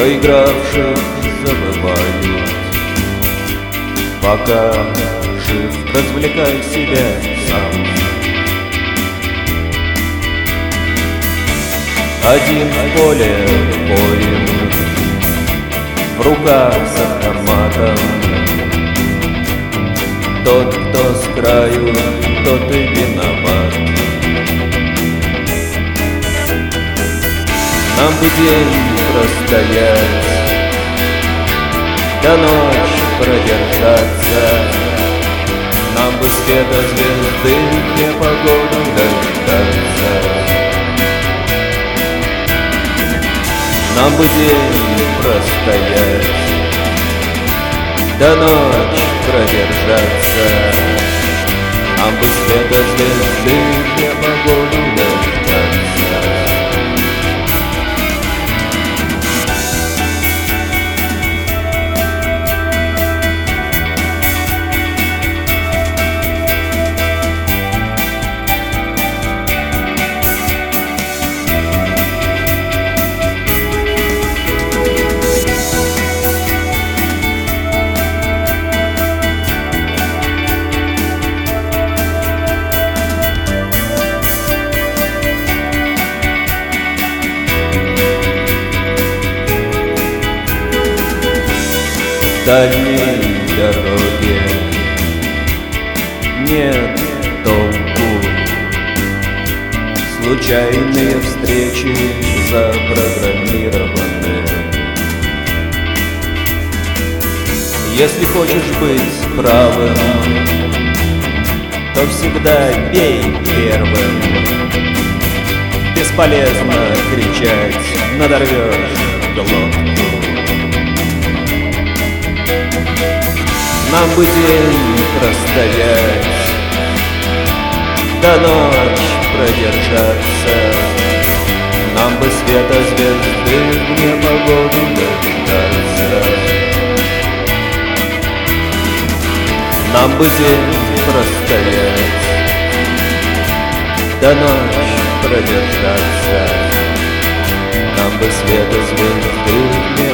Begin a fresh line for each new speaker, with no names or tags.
проигравших забывают. Пока жив, развлекай себя сам. Один в поле воин, в руках с автоматом. Тот, кто с краю, тот и виноват. Нам бы день простоять, до ночи продержаться. Нам бы света звезды, непогоду дождаться. Нам бы день простоять, до ночи продержаться. Нам бы света звезды, непогоду дождаться. Дальней дороги нет толку. Случайные встречи запрограммированы. Если хочешь быть правым, то всегда бей первым. Бесполезно кричать, надорвешь глотку. Нам бы день простоять, до ночи продержаться. Нам бы света звезды, в непогоду дождаться. Нам бы день простоять, до ночи продержаться. Нам бы света звезды,